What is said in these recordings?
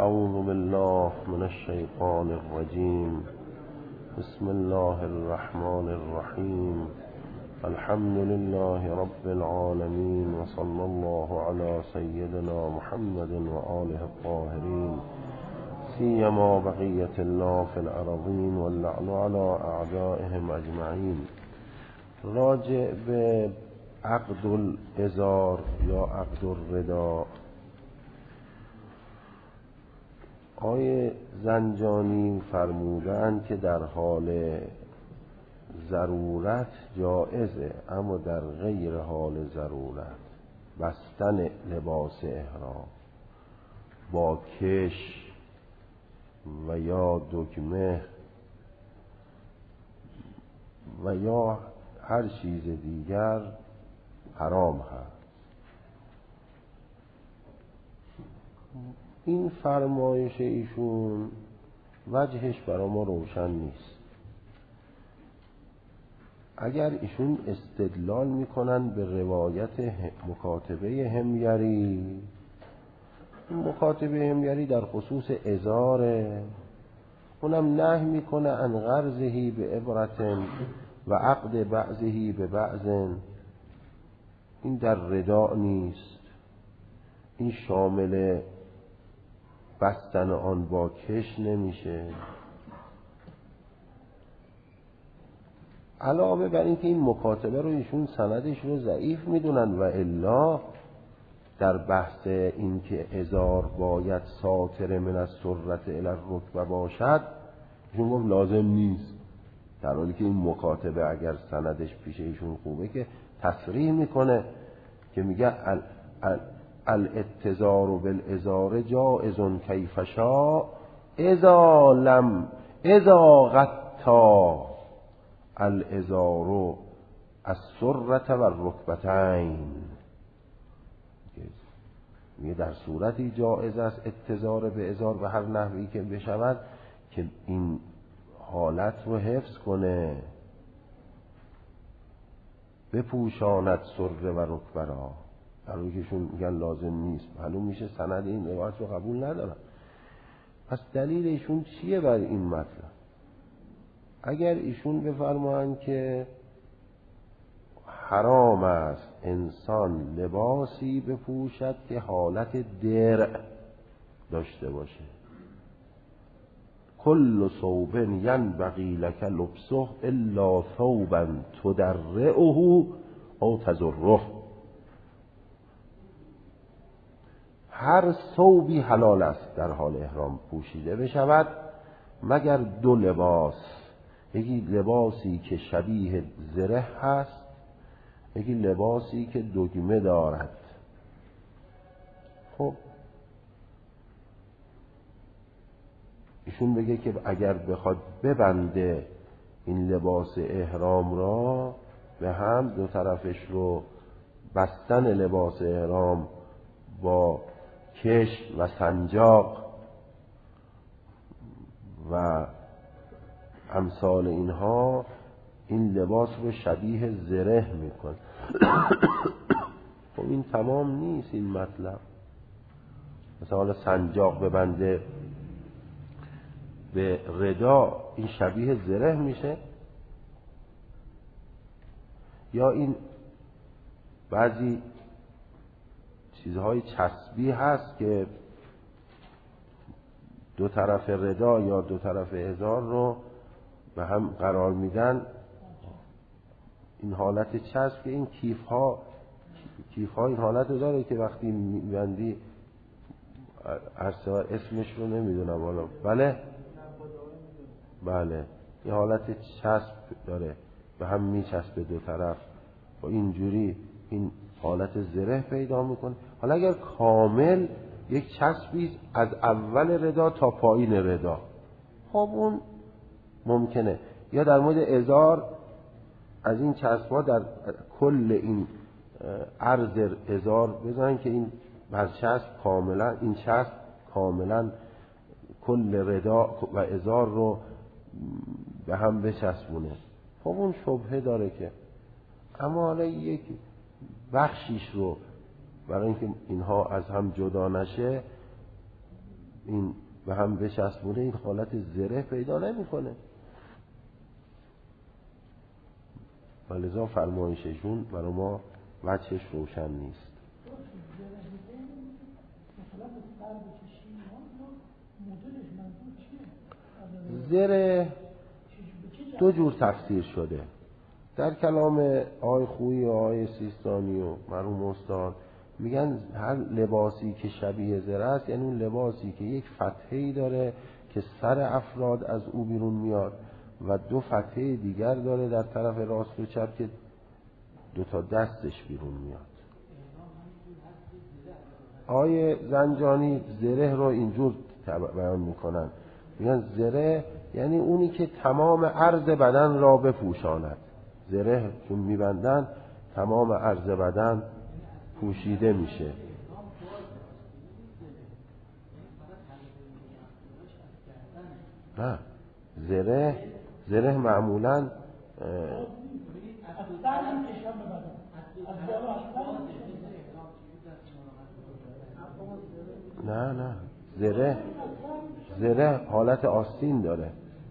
اعوذ بالله من الشیطان الرجیم. بسم الله الرحمن الرحیم. الحمد لله رب العالمین و صلی الله علی سیدنا محمد و آله الطاهرین، سیما بقیة الله فی الارضین و اللعن علی اعدائهم اجمعین. راجع به عقد الازار یا عقد الردا، آیه زنجانی فرمودند که در حال ضرورت جائزه، اما در غیر حال ضرورت بستن لباس احرام با کش و یا دکمه و یا هر چیز دیگر حرام هست. این فرمایش ایشون وجهش برای ما روشن نیست. اگر ایشون استدلال میکنن به روایت مکاتبه حمیری، این مکاتبه حمیری در خصوص ازاره، اونم نهی میکنه عن غرضهی به عبرت و عقد بعضهی به بعض. این در ردا نیست، این شامل بستن آن با کش نمیشه. علاوه بر این که این مکاتبه رو ایشون سندش رو ضعیف میدونن و الا در بحث این که ازار باید ساتر من السرة الی الرکبه باشد، ایشون گفت لازم نیست، در حالی که این مکاتبه اگر سندش پیش ایشون خوبه که تصریح میکنه که میگه الاتزار بالازار جائز کیف شاء اذا غطا الازار السرة و الرکبتین. میگه در صورتی جائز است اتزار به ازار به هر نحوی که بشود که این حالت رو حفظ کنه، بپوشاند سره و رکبه را، در حالی که ایشون میگن لازم نیست. معلوم میشه سند این روایت رو قبول ندارن. پس دلیل ایشون چیه بر این مطلب؟ اگر ایشون بفرمایند که حرام است انسان لباسی بپوشد که حالت درع داشته باشه، کل ثوب ینبغی لک لبسه الا ثوبا تدرعه او تضره، هر ثوبی حلال است در حال احرام پوشیده بشود مگر دو لباس، یکی لباسی که شبیه زره هست، یکی لباسی که دگمه دارد. خب ایشون بگه که اگر بخواد ببنده این لباس احرام را به هم، دو طرفش رو بستن لباس احرام با کش و سنجاق و امثال اینها، این لباس رو شبیه زره میکن. خب این تمام نیست این مطلب. مثلا حالا سنجاق ببنده به ردا، این شبیه زره میشه؟ یا این بعضی چیزهای چسبی هست که دو طرف ردا یا دو طرف ازار رو به هم قرار میدن، این حالت چسب که این کیف ها این حالت رو داره که وقتی میبندی، اسمش رو نمیدونم حالا، بله این حالت چسب داره، به هم میچسبه دو طرف و اینجوری این حالت زره پیدا میکنه. حالا اگر کامل یک چسبی از اول ردا تا پایین ردا، خب اون ممکنه. یا در مورد ازار از این چسب‌ها در کل این عرض ازار بزنن که این چسب کاملا، این چسب کاملا کل ردا و ازار رو به هم بچسبونه. خب اون شبهه داره که، اما حالا یک بخشیش رو برای اینکه اینها از هم جدا نشه این به هم بچسبونه این حالت زره پیدا نمیکنه. ولذا فرمایششون برای ما وجهش روشن نیست. زره دو جور تفسیر شده در کلام آقای خویی و آقای سیستانی و مرحوم استاد. میگن هر لباسی که شبیه زره است یعنی اون لباسی که یک فتحه‌ای داره که سر افراد از او بیرون میاد و دو فتحه دیگر داره در طرف راست و چپ که دو تا دستش بیرون میاد. آقای زنجانی زره رو اینجور بیان میکنن، میگن زره یعنی اونی که تمام عرض بدن را بپوشاند. زره چون میبندن تمام عرض بدن پوشیده میشه. نه، زره معمولاً نه زره حالت آستین داره.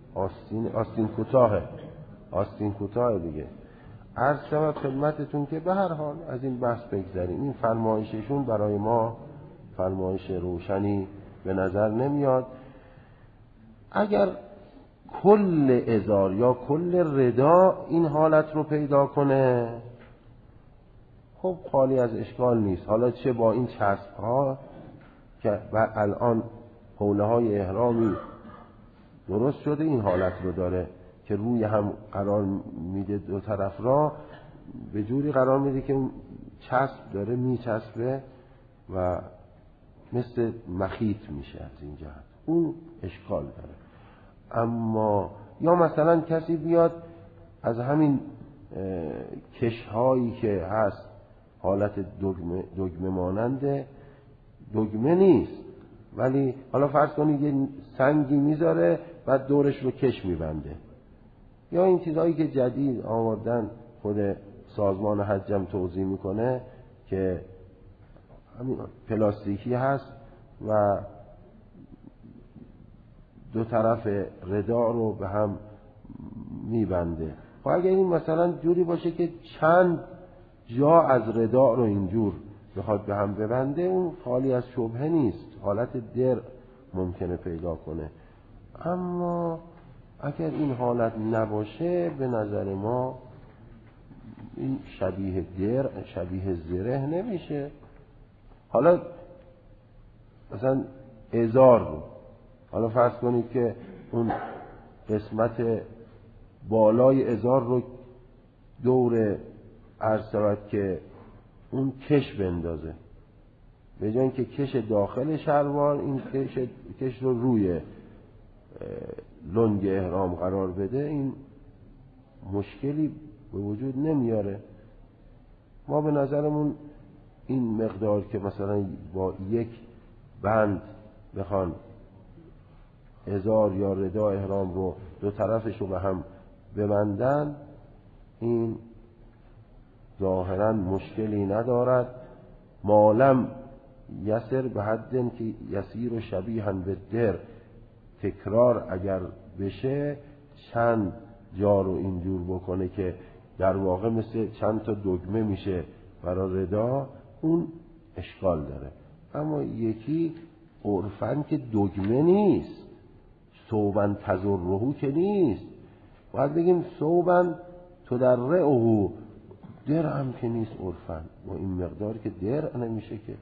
آستین کوتاه دیگه. عرض شود خدمتتون که به هر حال از این بحث بگذاریم. این فرمایششون برای ما فرمایش روشنی به نظر نمیاد. اگر کل ازار یا کل ردا این حالت رو پیدا کنه خب خالی از اشکال نیست. حالا چه با این چسب ها که الان حوله های احرامی درست شده این حالت رو داره که روی هم قرار میده، دو طرف را به جوری قرار میده که اون چسب داره میچسبه و مثل مخیط میشه. از این جهت اون اشکال داره. اما یا مثلا کسی بیاد از همین کشهایی که هست حالت دگمه ماننده، دگمه نیست ولی حالا فرض کنید یه سنگی میذاره بعد دورش رو کش میبنده، یا این چیزهایی که جدید آوردن خود سازمان حجم توضیح میکنه که همین پلاستیکی هست و دو طرف ردا رو به هم میبنده. خب اگر این مثلا جوری باشه که چند جا از ردا رو اینجور بخواد به هم ببنده اون خالی از شبهه نیست، حالت درع ممکنه پیدا کنه. اما اگر این حالت نباشه به نظر ما این شبیه درع، شبیه زره نمیشه. حالا مثلا ازار رو حالا فرض کنید که اون قسمت بالای ازار رو دور عرض شود که اون کش بندازه، به جای اینکه کش داخل شلوار این کش رو روی لنگ احرام قرار بده، این مشکلی به وجود نمیاره. ما به نظرمون این مقدار که مثلا با یک بند بخوان ازار یا ردا احرام رو دو طرفش رو به هم ببندن این ظاهرا مشکلی ندارد، مالم یسر به حدن که یسیر و شبیهن به در. تکرار اگر بشه چند جا رو اینجور بکنه که در واقع مثل چند تا دگمه میشه برای ردا، اون اشکال داره. اما یکی عرفن که دگمه نیست، ثوبن تزرهو که نیست، باید بگیم ثوبن تدرعهو، درع هم که نیست عرفن، با این مقدار که درع نمیشه که.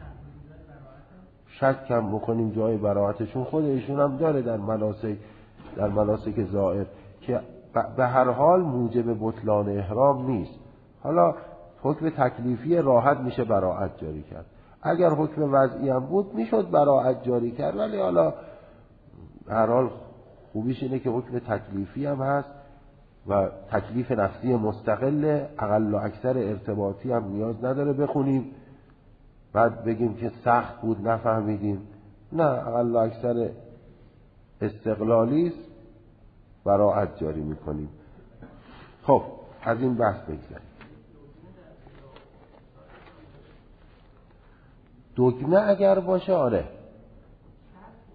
شک کم بکنیم جای براعتشون خود ایشون هم داره در مناسک زائر که به هر حال موجب بطلان احرام نیست. حالا حکم تکلیفی راحت میشه براعت جاری کرد، اگر حکم وضعی هم بود میشد براعت جاری کرد، ولی حالا به هر حال خوبیش اینه که حکم تکلیفی هم هست و تکلیف نفسی مستقل، اقل و اکثر ارتباطی هم نیاز نداره بخونیم بعد بگیم که سخت بود نفهمیدیم. نه، اقل و اکثر استقلالی است، براعت جاری میکنیم. خب از این بحث بگذاریم. دگمه اگر باشه آره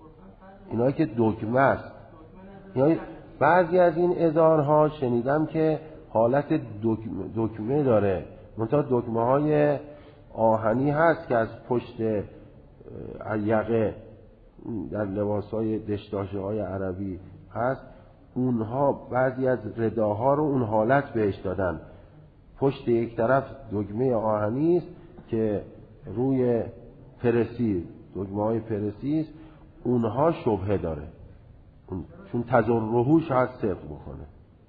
اینا که دگمه است. بعضی از این ازارها شنیدم که حالت دگمه داره، منتها دگمه های آهنی هست که از پشت یقه در لباس های دشداشه های عربی هست، اونها بعضی از رداها رو اون حالت بهش دادن. پشت یک طرف دگمه آهنی است که روی پرسی، دگمه های پرسی است، اونها شبهه داره، چون تزرهو شاید صدق بکنه.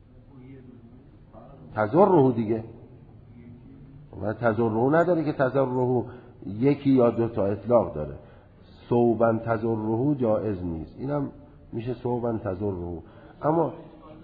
تزرهو دیگه و تزرهو نداره که تزرهو یکی یا دو تا اطلاق داره. صوبن تزرهو جائز نیست، اینم میشه صوبن تزرهو. اما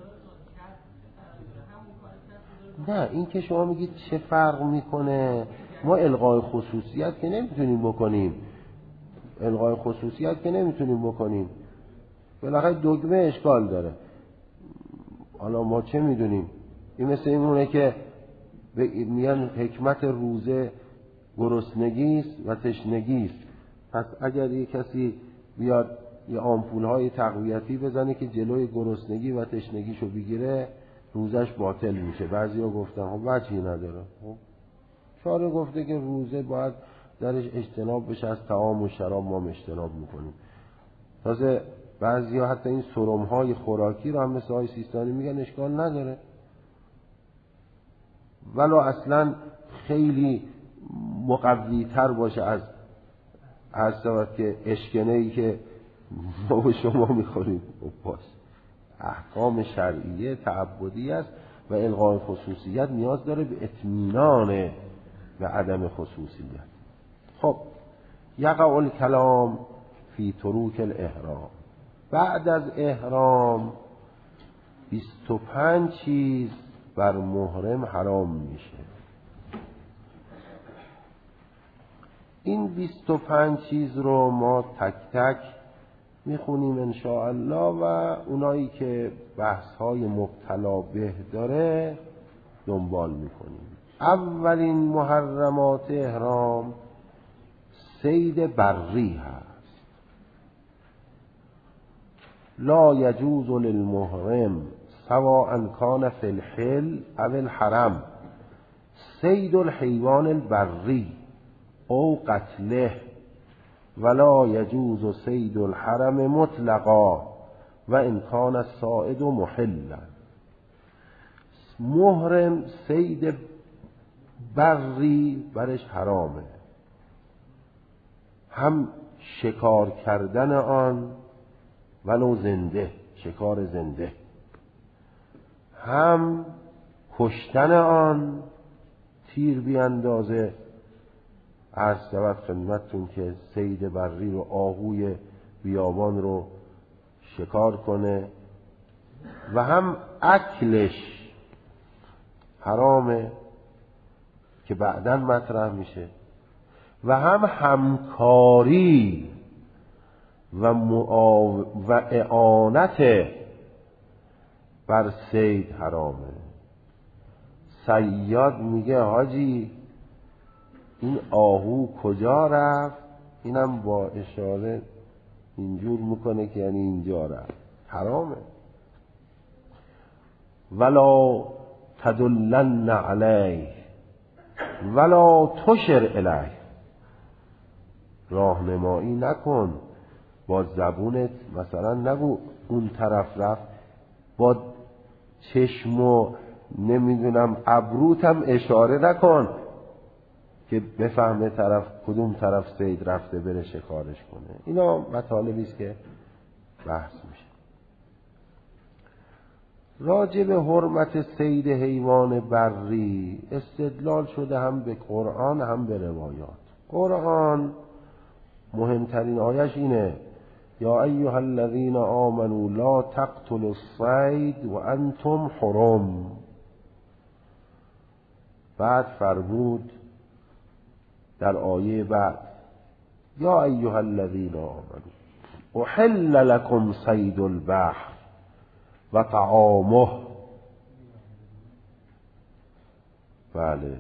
نه، این که شما میگید چه فرق میکنه، ما الغای خصوصیت که نمیتونیم بکنیم، الغای خصوصیت که نمیتونیم بکنیم، بالاخره دگمه اشکال داره. حالا ما چه میدونیم؟ این مثل اینونه که میگن حکمت روزه گرسنگی است و تشنگی است. پس اگر یک کسی بیاد یه آمپول های تقویتی بزنه که جلوی گرسنگی و تشنگیشو بگیره، روزش باطل میشه. بعضیا گفتن خب وجهی نداره. خب شارع گفته که روزه باید درش اجتناب بشه از طعام و شراب، ما اجتناب میکنیم. تازه بعضیا حتی این سرم‌های خوراکی رو هم مثل آقای سیستانی میگن اشکال نداره، ولو اصلا خیلی مقوی تر باشه از هر سبب که اشکنه‌ای که ما و شما میخوریم. باش احکام شرعیه تعبدی است و الغای خصوصیت نیاز داره به اطمینان به عدم خصوصیت. خب یقع الکلام فی تروک الاحرام. بعد از احرام 25 چیز بر محرم حرام میشه. این 25 چیز رو ما تک تک میخونیم انشاءالله و اونایی که بحث‌های مبتلا به داره دنبال میکنیم. اولین محرمات احرام صید بری هست. لا یجوز للمحرم سواء کان فی الحل او الحرم صید الحیوان البری او قتله ولا یجوز صید الحرم مطلقا و ان کان الصائد محلا. محرم صید بری برش حرامه، هم شکار کردن آن ولو زنده، شکار زنده، هم کشتن آن، تیر بیاندازه. عرض شود خدمتتون که صید بری رو، آهوی بیابان رو شکار کنه، و هم اکلش حرامه که بعداً مطرح میشه، و هم همکاری و اعانت بر صید حرامه. صیاد میگه حاجی این آهو کجا رفت، اینم با اشاره اینجور میکنه که یعنی اینجا رفت، حرامه. ولا تدلن علیه ولا تشر الیه، راهنمایی نکن با زبونت، مثلا نگو اون طرف رفت، با چشم و نمیدونم ابروتم اشاره نکن که بفهمه طرف کدوم طرف صید رفته بره شکارش کنه. اینا مطالبی است که بحث میشه. راجع به حرمت صید حیوان بری استدلال شده هم به قرآن هم به روایات. قرآن مهمترین آیش اینه یا ایها الذین آمنوا لا تقتلوا الصید و انتم حرم. بعد فرمود در آیه بعد یا ایها الذین آمنوا احل لکم صید البحر و طعامه. بله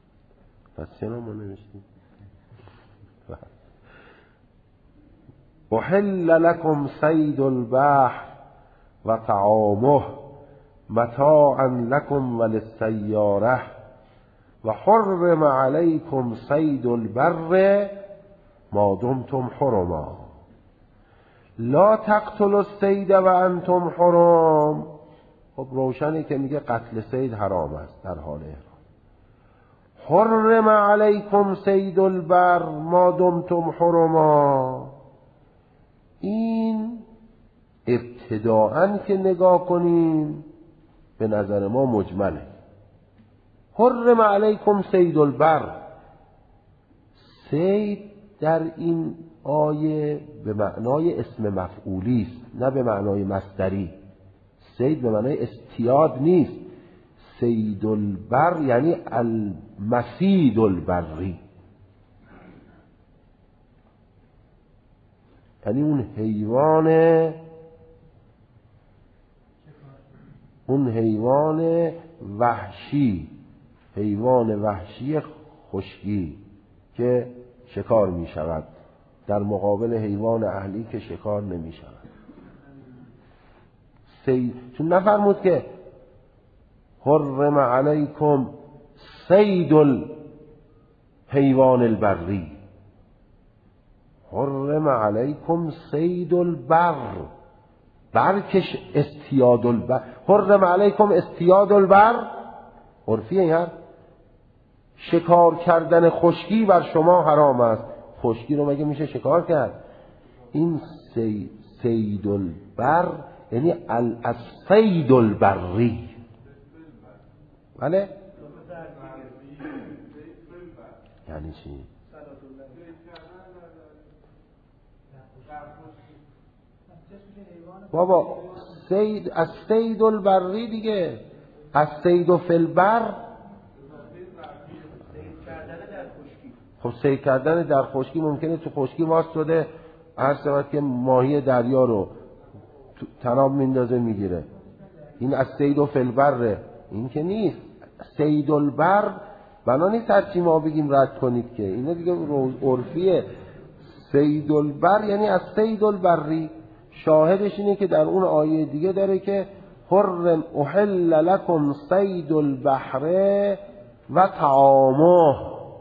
پس چرا ما نوشتیم؟ احل لکم صید البحر و طعامه متاعا لکم وللسیاره و حرم علیکم صید البر ما دمتم حرما لا تقتلوا الصید و انتم حرم. خب روشنی که میگه قتل صید حرام است در حال احرام. حرم علیکم صید البر ما دمتم حرما، این ابتداءً که نگاه کنیم به نظر ما مجمله. حرم علیکم صید البر، صید در این آیه به معنای اسم مفعولی است، نه به معنای مصدری. صید به معنای اصطیاد نیست. صید البر یعنی المصید البری، یعنی اون حیوان وحشی، حیوان وحشی خشکی که شکار می شود در مقابل حیوان اهلی که شکار نمی شود. چون نفرمود که حرم علیکم صید الحیوان البری، حرم علیکم صید البر، برکش استیاد البر، حرم علیکم استیاد البر عرفیه، یعنی شکار کردن خشکی بر شما حرام است. خشکی رو مگه میشه شکار کرد؟ این صید البر یعنی الصید البری. بله؟ یعنی چی؟ بابا صید از صید البری دیگه، از صید و فلبر. خب صید کردن در خشکی ممکنه تو خشکی واسطه هر سمت که ماهی دریا رو تناب میندازه میگیره، این از صید و فلبره. این که نیست. صید البر بنا نیست هرچی ما بگیم رد کنید که، اینا دیگه عرفیه. صید البر یعنی از صید البری. شاهدش اینه که در اون آیه دیگه داره که حرم احل لکم صید البحر و طعامه،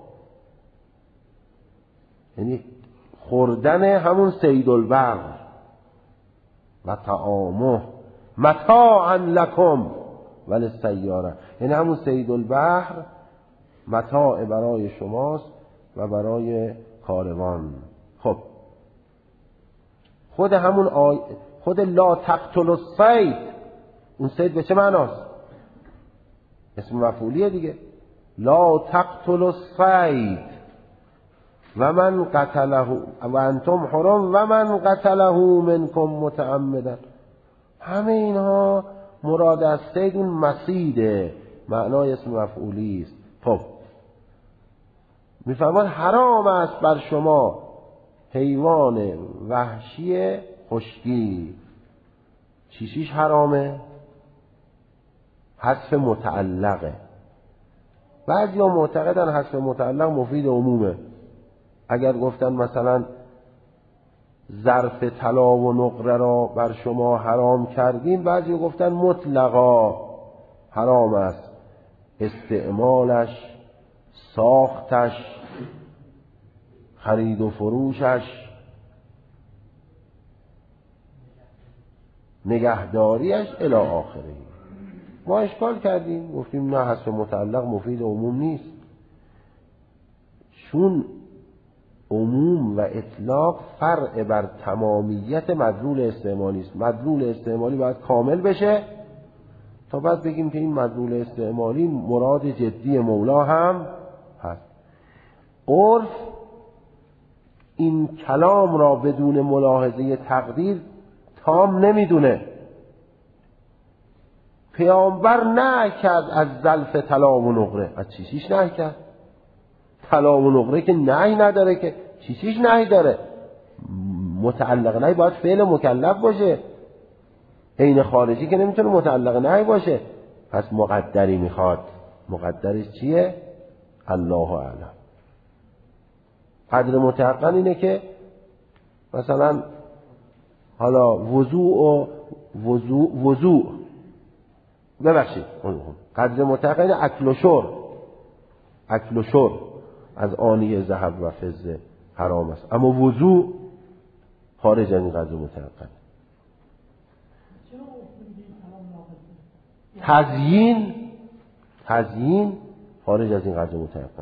یعنی خوردن همون صید البر و طعامه متاعا لکم وللسیاره، یعنی همون صید البحر متاع برای شماست و برای کاروان. خب خود همون خود لا تقتلوا الصید، اون صید به چه معناست؟ اسم مفعولیه دیگه. لا تقتلوا الصید و من قتله و انتم حرم و من قتله منکم متعمدا. همه اینها مراد از صید اون مصیده، معنای اسم مفعولی است. خب میفرمان حرام است بر شما حیوان وحشی خشکی. چیش حرامه؟ حذف متعلقه. بعضیا معتقدن حذف متعلق مفید عمومه. اگر گفتن مثلا ظرف طلا و نقره را بر شما حرام کردیم، بعضی گفتن مطلقا حرام است، استعمالش، ساختش، خرید و فروشش، نگهداریش الی آخره. ما اشکال کردیم، گفتیم نه، حذف متعلق مفید عموم نیست، چون عموم و اطلاق فرع بر تمامیت مدلول استعمالی است. مدلول استعمالی باید کامل بشه تا بعد بگیم که این مدلول استعمالی مراد جدی مولا هم هست. عرف این کلام را بدون ملاحظه تقدیر تام نمیدونه. پیامبر نه کرد از زلف طلا و نقره، از چیزیش نه کرد. طلا و نقره که نهی نداره، که چیزیش نهی داره. متعلق نهی باید فعل مکلف باشه، عین خارجی که نمیتونه متعلق نهی باشه. پس مقدری میخواد. مقدرش چیه؟ الله اعلم. قدر متعقل اینه که مثلا حالا وضوء ببخشید قدر مطلق این اکل و شرب از آنیه ذهب و فضه حرام است، اما وضوء خارج از این قدر مطلق. تزیین خارج از این قدر مطلق.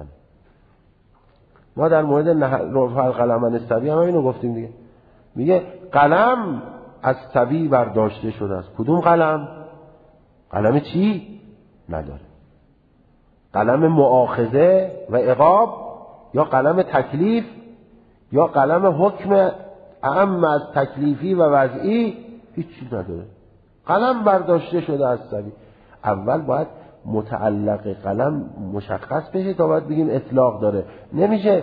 ما در مورد رفع القلم عن الصبی هم اینو گفتیم دیگه. میگه قلم از صبی برداشته شده است. کدوم قلم؟ قلم چی؟ نداره. قلم مؤاخذه و عقاب، یا قلم تکلیف، یا قلم حکم اعم از تکلیفی و وضعی، هیچ چیز نداره. قلم برداشته شده از صبی. اول باید متعلق قلم مشخص بشه تا باید بگیم اطلاق داره. نمیشه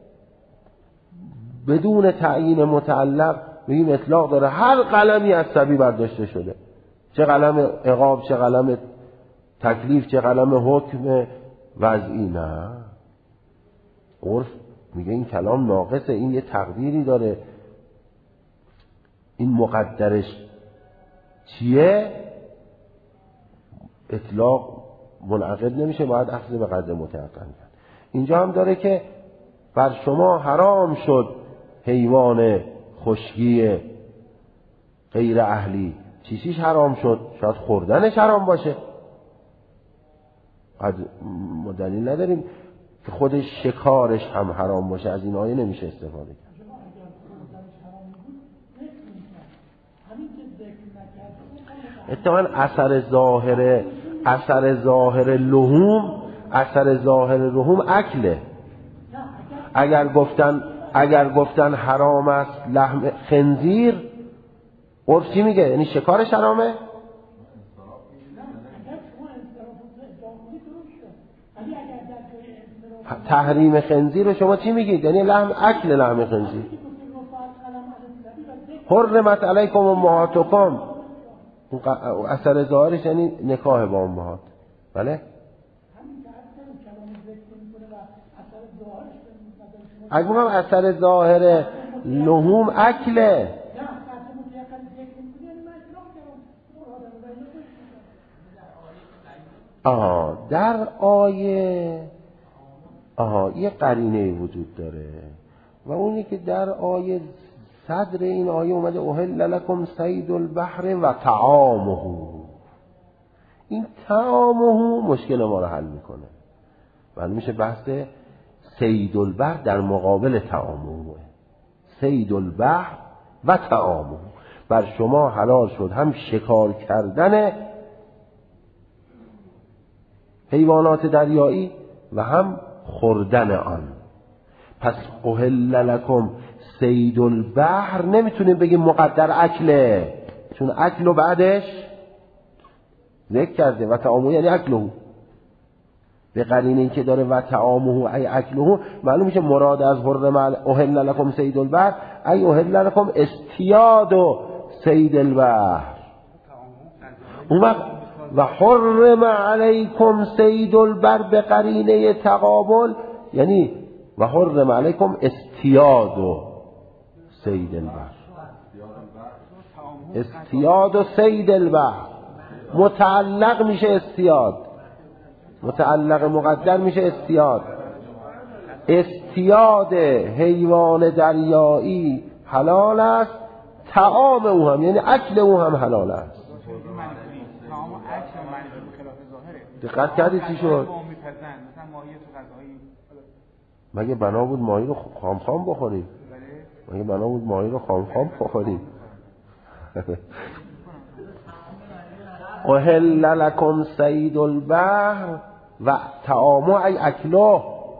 بدون تعیین متعلق بگیم اطلاق داره. هر قلمی از صبی برداشته شده، چه قلم عقاب، چه قلم تکلیف، چه قلم حکم وضعی. نه، عرف میگه این کلام ناقصه، این یه تقدیری داره، این مقدرش چیه؟ اطلاق منعقد نمیشه، باید اخذ به قدر متعین. اینجا هم داره که بر شما حرام شد حیوان خشکی غیر اهلی. چیزیش حرام شد؟ شاید خوردنش حرام باشه. ما دلیل نداریم که خودش شکارش هم حرام باشه. از این آیه نمیشه استفاده کرد. اتفاقاً اثر ظاهر لحوم اکله. اگر گفتن حرام است لحم خنزیر، عرف چی میگه؟ یعنی شکارش حرامه؟ تحریم خنزیر رو شما چی میگید؟ یعنی اکل لحم خنزیر. حرمت علیکم امهاتکم، اثر ظاهرش یعنی نکاح با امهات. بله؟ اگه میگم اثر ظاهر لحوم اکله، در آیه یه قرینه وجود داره و اونی که در آیه صدر این آیه اومده احل لکم صید البحر و طعامه. این طعامه مشکل ما رو حل میکنه. معلوم میشه بحث صید البحر در مقابل طعامه. صید البحر و طعامه، بر شما حلال شد هم شکار کردن حیوانات دریایی و هم خوردن آن. پس احل لکم صید البحر نمیتونیم بگیم مقدر اکله، چون اکل و بعدش ذکر کرده و طعامه یعنی اکله. به قرینه این که داره و طعامه ای اکله، معلوم میشه مراد از حرم احل لکم صید البحر ای احل لکم استیاد و صید البحر. و حرم علیکم صید البر به قرینه تقابل، یعنی و حرم علیکم استیاد و صید البر. استیاد و صید البر متعلق میشه استیاد، متعلق مقدر میشه استیاد. استیاد حیوان دریایی حلال است، طعام او هم یعنی اکل او هم حلال است. دقت کردی چی شد؟ مگه بنا بود ماهی رو خام بخوریم؟ مگه بنا بود ماهی رو خام بخوریم؟ احل لکم صید البحر و طعامه ای اکله.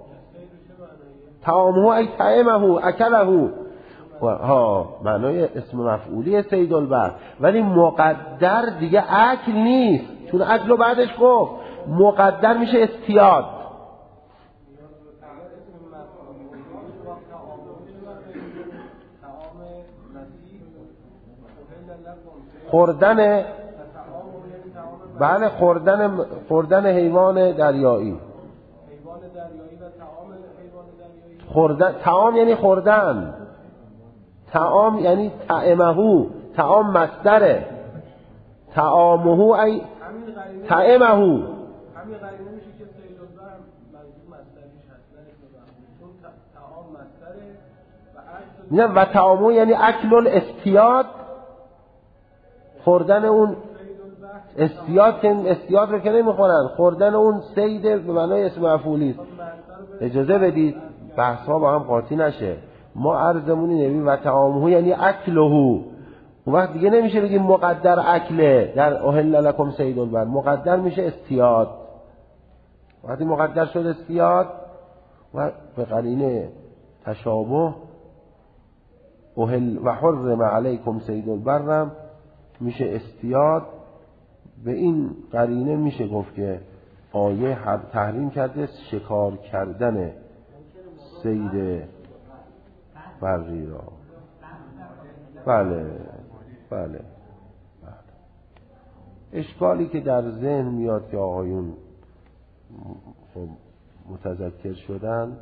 طعامه ای طعمه اکله، معنای اسم مفعولی صید البحر، ولی مقدر دیگه اکل نیست، چون اکل بعدش گفت مقدر میشه استیاد. خوردن، بله، خوردن حیوان دریایی. طعام یعنی خوردن، طعام یعنی طعمهو، طعام مصدره، طعامه ای طعمه. همین قرینه میشه که سید البر منظور مصدریش هست، چون طعام مصدره و نه و طعامه یعنی اکل الاستیاد، خوردن اون استیاد رو که نمیخورن، خوردن اون سید به معنای اسم مفعولی. اجازه بدید بحث ها با هم قاطی نشه. ما عرضمونی نبیم و طعامه یعنی اکله، اون وقت دیگه نمیشه بگیم مقدر اکله در احل لکم صید البر، مقدر میشه استیاد. وقتی مقدر شد استیاد و به قرینه تشابه احل و حرم علیکم صید البر میشه استیاد. به این قرینه میشه گفت که آیه تحریم کرده شکار کردن صید بری را. بله. اشکالی که در ذهن میاد که آقایون خب متذکر شدن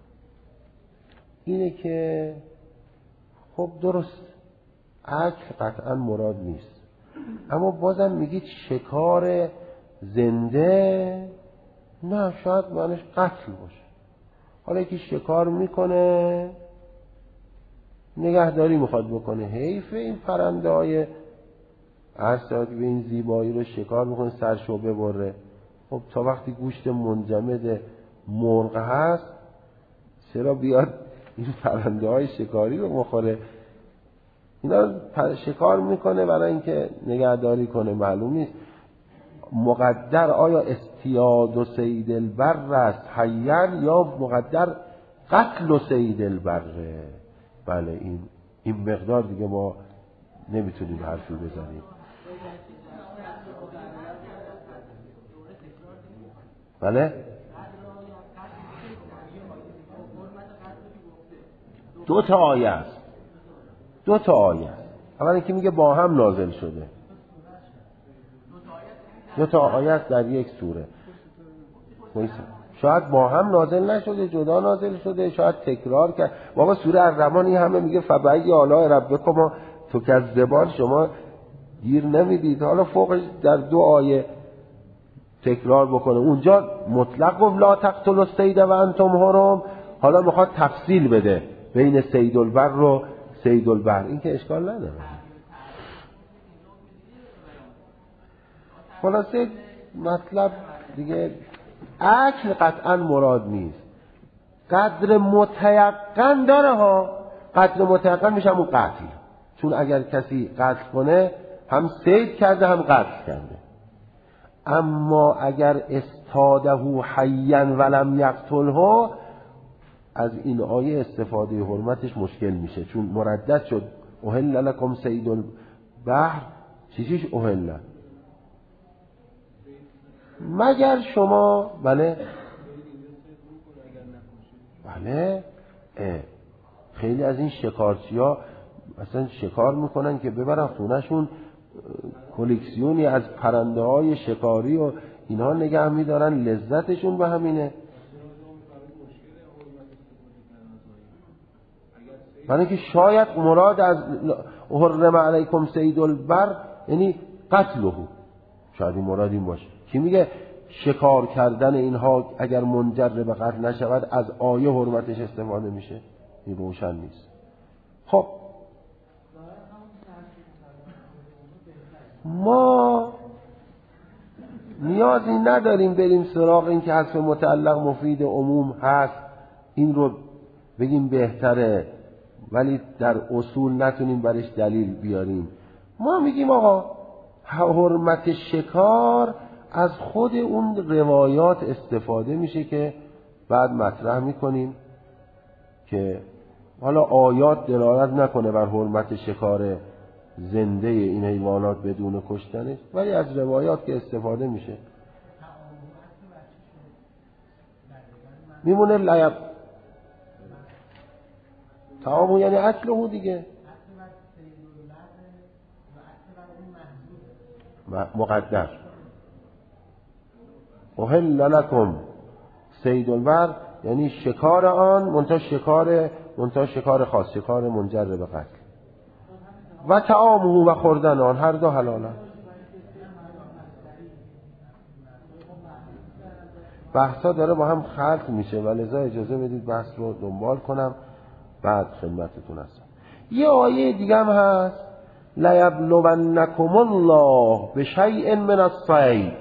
اینه که خب درست اکل قطعا مراد نیست، اما بازم میگید شکار زنده، نه شاید معنیش قتل باشه. حالا یکی شکار میکنه نگهداری میخواد بکنه، حیف این پرنده های عرصات به این زیبایی رو شکار میکنه سرشو ببره. خب تا وقتی گوشت منجمد مرغ هست چرا بیاد این پرنده های شکاری رو بخوره؟ اینا شکار میکنه برای اینکه نگهداری کنه. معلوم نیست مقدر آیا استیاد و صید البر است حیر یا مقدر قتل و صید البره. بله این مقدار دیگه ما نمیتونیم حرفی بزنیم. بله دو تا آیه است. اول اینکه میگه با هم نازل شده، دو تا آیه است در یک سوره. شاید با هم نازل نشده، جدا نازل شده، شاید تکرار کرد. بابا سوره الرحمن این همه میگه فبأی آلاء ربکما تکذبان، شما گیر نمیدید. حالا فوقش در دو آیه تکرار بکنه. اونجا مطلق گفت لا تقتلوا الصید و انتم حرم، حالا میخواد تفصیل بده بین صید البر و صید البحر. این که اشکال نداره. خلاصه مطلب دیگه اکل قطعا مراد نیست، قدر متیقن داره ها. قدر متیقن میشه همون قتل، چون اگر کسی قتل کنه هم صید کرده هم قتل کرده. اما اگر استاده حیا ولم یقتله، از این آیه استفاده حرمتش مشکل میشه، چون مردد شد احل لکم صید البحر. چیزیش احل مگر شما بله خیلی از این شکارچی ها مثلا شکار میکنن که ببرن خونهشون کلکسیونی از پرنده های شکاری و اینها نگه میدارن، لذتشون به همینه. برای که شاید مراد از حرم علیکم صید البر یعنی قتله، شاید این مراد این باشه. کی میگه شکار کردن اینها اگر منجر به قتل نشود از آیه حرمتش استفاده میشه؟ این روشن نیست. خب ما نیازی نداریم بریم سراغ این که حذف متعلق مفید عموم هست این رو بگیم بهتره ولی در اصول نتونیم برش دلیل بیاریم. ما میگیم آقا حرمت شکار از خود اون روایات استفاده میشه که بعد مطرح میکنیم که حالا آیات دلالت نکنه بر حرمت شکار زنده این حیوانات بدون کشتنش، ولی از روایات که استفاده میشه میمونه لعب طعامو یعنی اکلهو دیگه مقدر. احل لکم صید البر یعنی شکار آن منتها شکار خاص، شکار منجر به قتل. و طعامه و خوردن آن هر دو حلالن. بحثا داره با هم خلط میشه و لذا اجازه بدید بحث رو دنبال کنم بعد خدمتتون هستم. یه آیه دیگه هم هست لیبلونکم الله بشیء من الصید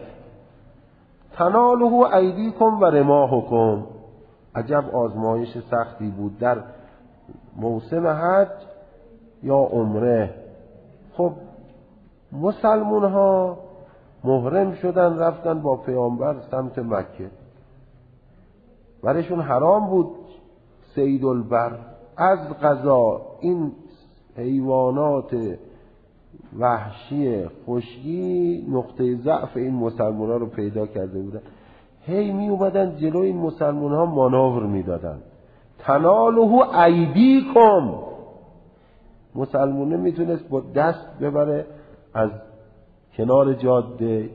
تناله ایدیکم و رماحکم. عجب آزمایش سختی بود در موسم حج یا عمره. خب مسلمون ها محرم شدن رفتن با پیامبر سمت مکه، برایشون حرام بود صید البر. از قضا این حیوانات وحشی خشکی نقطه ضعف این مسلمان ها رو پیدا کرده بودن، هی می اومدن جلوی این مسلمان ها مانور می دادن. تناله ایدیکم، مسلمونه میتونست با دست ببره از کنار جاده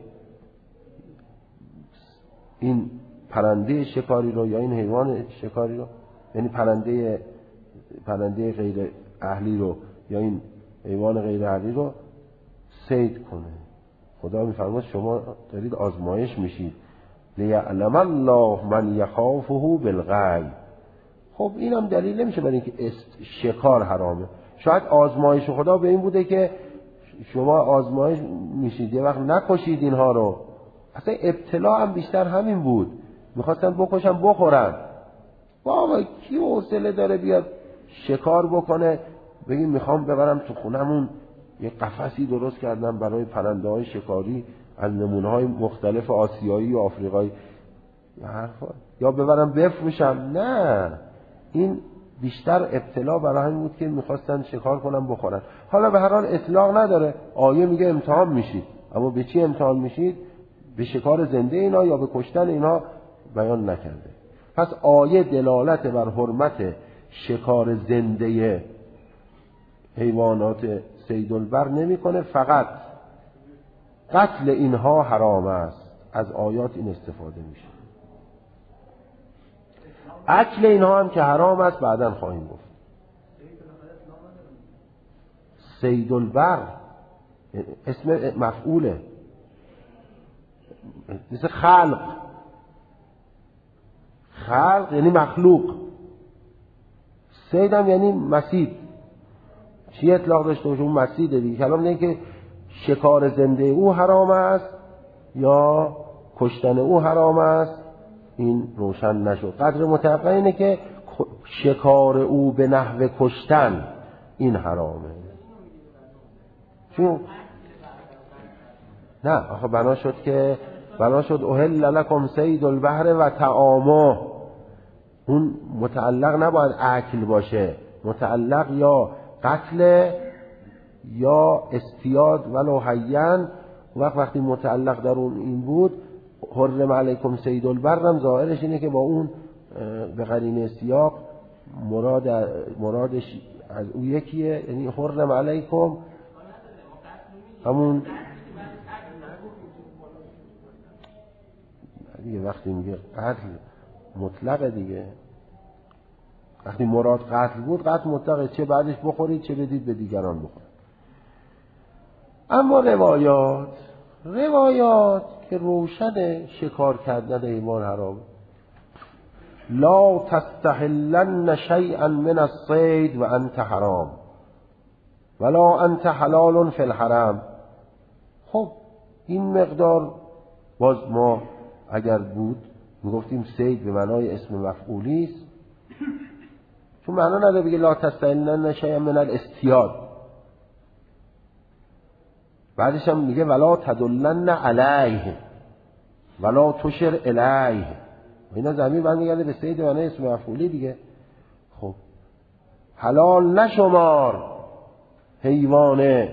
این پرنده شکاری رو یا این حیوان شکاری رو، یعنی پرنده غیر اهلی رو یا این حیوان غیر اهلی رو صید کنه. خدا میفرماد شما دارید آزمایش میشید لیعلم الله من یخافه بالغیب. خب اینم دلیل نمیشه برای اینکه شکار حرامه. شاید آزمایش خدا به این بوده که شما آزمایش میشید یه وقت نکشید اینها رو. اصلا ابتلا هم بیشتر همین بود، میخواستن بکشن بخورن. بابا کی حوصله داره بیاد شکار بکنه بگیم میخوام ببرم تو خونمون یه قفسی درست کردم برای پرنده های شکاری از نمونه های مختلف آسیایی و آفریقایی یا ببرم بفروشم. نه، این بیشتر ابتلا برای همین بود که میخواستن شکار کنن بخورن. حالا به هر حال اطلاق نداره، آیه میگه امتحان میشید، اما به چی امتحان میشید؟ به شکار زنده اینا یا به کشتن اینا بیان نکرده. پس آیه دلالت بر حرمت شکار زنده حیوانات صید البر نمیکنه، فقط قتل اینها حرام است. از آیات این استفاده میشه. اکل اینها هم که حرام است بعداً خواهیم گفت. صید البر اسم مفعوله، مثل خلق یعنی مخلوق، صید هم یعنی مسید. چی اطلاق داشته باشه؟ اون مسیده دیگه. کلام نه که شکار زنده او حرام است یا کشتن او حرام است، این روشن نشد. قدر متوقع اینه که شکار او به نحو کشتن این حرامه. چون نه آخه بنا شد احل لکم صید البحر و طعامه. اون متعلق نباید اکل باشه، متعلق یا قتل یا استیاد ولو حیاً. وقتی متعلق در اون این بود حرم علیکم صید البر هم ظاهرش اینه که با اون به قرینه سیاق مرادش از اون یکیه، یعنی حرم علیکم همون دیگه. وقتی میگه قتل مطلق دیگه، وقتی مراد قتل بود قتل مطلقه، چه بعدش بخورید چه بدید به دیگران بخورید. اما روایات که روشن شکار کردن حیوان حرام. لا تستحلن شیئا من الصید و انت حرام ولا انت حلال فی الحرم. خب این مقدار باز ما اگر بود میگفتیم صید به معنای اسم مفعولی است، چون معنا نداره بگه لا تستحلن شیئا من الاستیاد. بعدش هم میگه ولا تدلن علیه ولا تشر الیه. اینا ضمیر برمیگرده به صید به معنای اسم مفعولی دیگه. خب حلال نشمار حیوان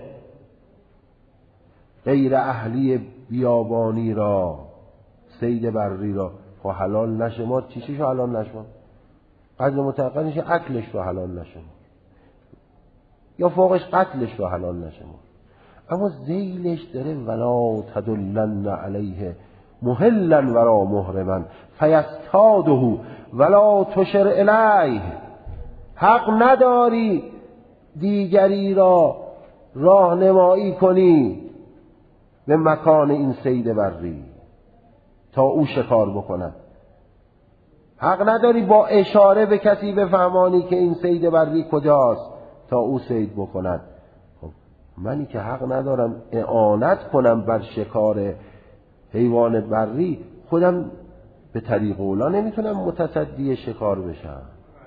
غیر اهلی بیابانی را، صید بری را. خب حلال نشمار، چیشو حلال نشمار؟ قدر متوقع میشه اکلش رو حلال نشمار یا فوقش قتلش رو حلال نشمار. اما ذیلش داره ولا تدلن علیه محلا ورا محرما فیستاده ولا تشر الیه. حق نداری دیگری را راهنمایی کنی به مکان این صید بری تا او شکار بکند. حق نداری با اشاره به کسی بفهمانی که این صید بری کجاست تا او صید بکند. خب منی که حق ندارم اعانت کنم بر شکار حیوان بری، خودم به طریق اولا نمیتونم متصدی شکار بشم.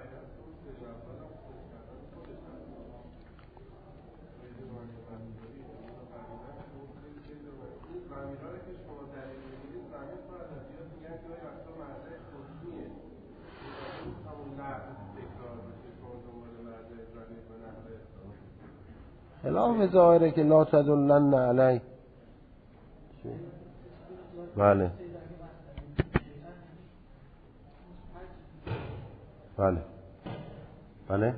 خلاف ظاهره که لا تدلن علی. بله بله بله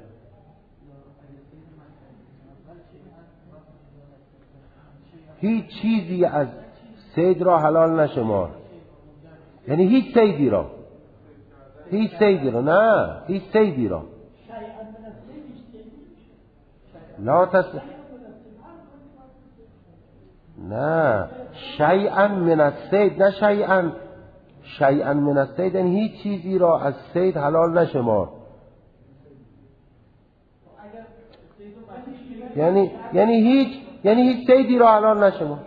هیچ چیزی از صید را حلال نشمار، یعنی هیچ صیدی را، هیچ صیدی را، نه هیچ صیدی را لا نه شیئا من الصید، نه شیئا من الصید، یعنی هیچ چیزی را از صید حلال نشمار. یعنی هیچ صیدی را حلال نشمار،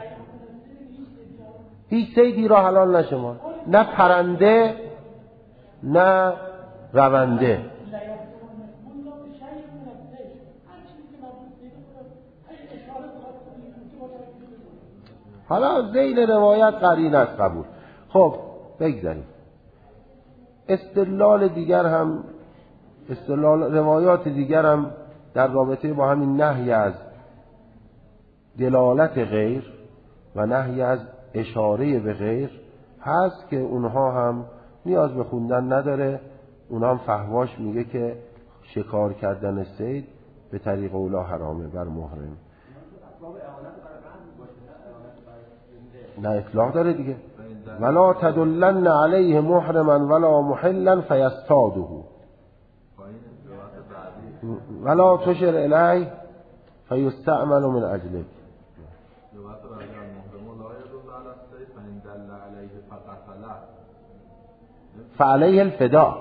هیچ صیدی را حلال نشمار، نه پرنده نه رونده. حالا ذیل روایت قرینه است قبول. خب بگذاریم استدلال روایات دیگر هم در رابطه با همین نهی از دلالت غیر و نهی از اشاره به غیر هست که اونها هم نیاز به خوندن نداره. اونها هم فحواش میگه که شکار کردن صید به طریق اولا حرامه بر محرم. نه اطلاق داره دیگه، ولا تدلن علیه محرما ولا محلا فیصطاده ولا تشر الیه فیستعمل من اجلک. فعلیه الفدا.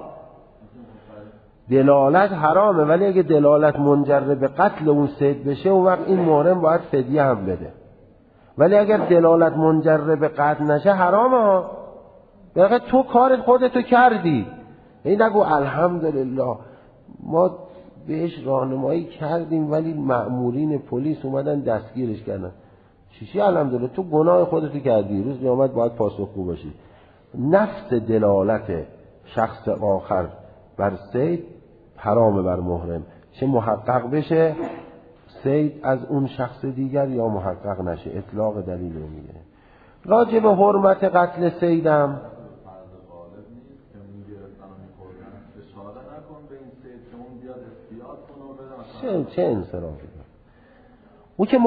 دلالت حرامه ولی اگه دلالت منجر به قتل اون صید بشه اون وقت این محرم باید فدیه هم بده. ولی اگر دلالت منجر به قتل نشه حرامه. بقیه تو کار خودتو کردی، این نگو الحمدلله ما بهش راهنمایی کردیم ولی مأمورین پلیس اومدن دستگیرش کردن. چیشی الحمدلله تو گناه خودتو کردی، روز قیامت باید پاسخگو باشی. نفس دلالت شخص آخر بر صید حرامه بر محرم، چه محقق بشه صید از اون شخص دیگر یا محقق نشه، اطلاق دلیل رو میگه. راجع به حرمت قتل صیدم چه انصرافی او که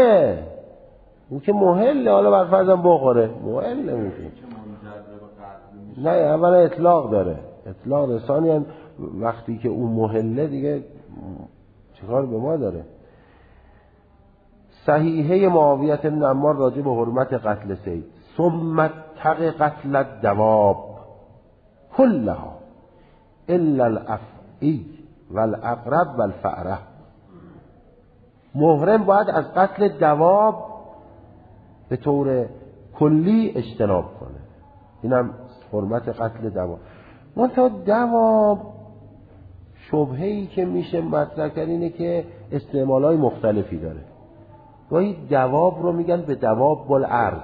محله حالا بر فرضم بخوره محله میگه نه اولا اطلاق داره، اطلاق ثانیاً وقتی که اون محله دیگه چیکار به ما داره. صحیحه معاویه بن عمار راجع به حرمت قتل صید: ثم اتق قتل الدواب كلها الا الافعی والعقرب والفأره. محرم باید از قتل دواب به طور کلی اجتناب کنه. اینم حرمت قتل دواب. منتها دواب شبهه‌ای که میشه مطرح کرد اینه که استعمالای مختلفی داره. گاهی دواب رو میگن به دواب الارض،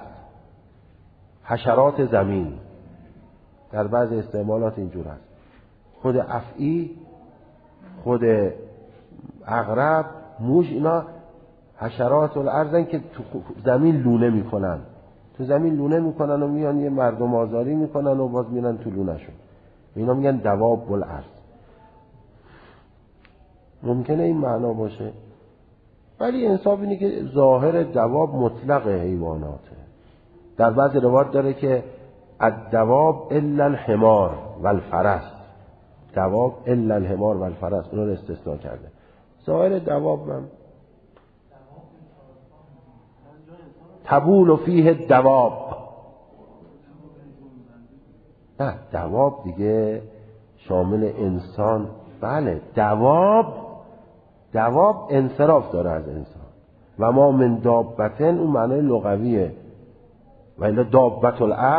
حشرات زمین، در بعض استعمالات اینجور هست. خود افعی، خود عقرب، موش، اینا حشرات الارضن که تو زمین لونه میکنن، تو زمین لونه میکنن و میان یه مردم آزاری میکنن و باز میرن تو لونه شون. اینا میگن دواب الارض. ممکنه این معنا باشه ولی انصاف اینه که ظاهر دواب مطلق حیواناته. در بعض روایات داره که الدواب الا الحمار والفرس، دواب الا الحمار والفرس، اون رو استثناء کرده. ظاهر دواب هم تبول فیه دواب. نه دواب دیگه شامل انسان. بله دواب انصراف داره از انسان. و ما من دابتن اون معنای لغویه. و الا دابت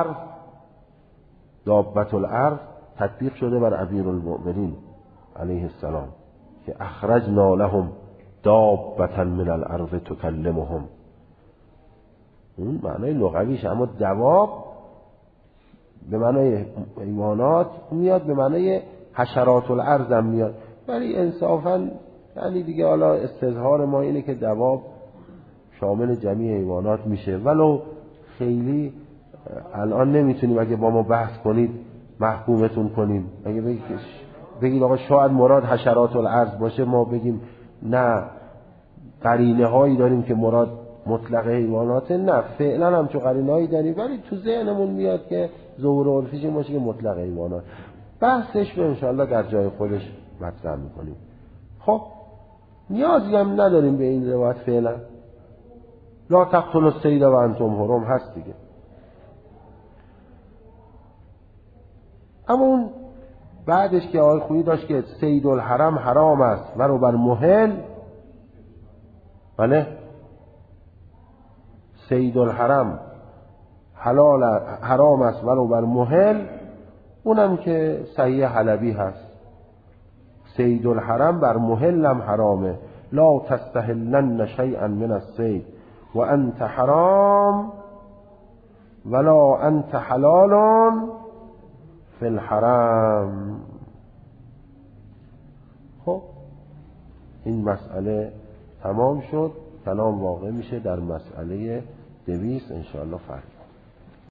الارض تطبیق شده بر امیرالمؤمنین علیه السلام که اخرجنا لهم دابة من الارض تکلمهم. اون معنای لغویش. اما دواب به معنای حیوانات میاد، به معنای حشرات الارض هم میاد، ولی انصافا یعنی دیگه حالا استظهار ما اینه که دواب شامل جمعی حیوانات میشه. ولو خیلی الان نمیتونیم اگه با ما بحث کنید محکومتون کنیم. اگه بگید آقا شاید مراد حشرات الارض باشه، ما بگیم نه قرینه هایی داریم که مراد مطلق حیواناته. نه فعلا هم چون قرینه هایی داریم، ولی تو ذهنمون میاد که ظهور عرفیش این باشه که مطلق حیوانات. بحثش رو انشاءالله در جای خودش مطرح میکنیم. خب نیازی هم نداریم به این روایت فعلا. لا تقتلوا الصید و انتم حرم هست دیگه. اما اون بعدش که آقای خویی داشت که صید الحرم حرام است و رو بر محل. بله صید الحرم حرام است و رو بر محل. اونم که صحیح حلبی هست. صید الحرم بر محل هم حرامه. لا تستحلن شیئا من الصید و انت حرام ولا انت حلال فی الحرم. خب این مسئله تمام شد. کلام واقع میشه در مسئله 200 انشاءالله فرق.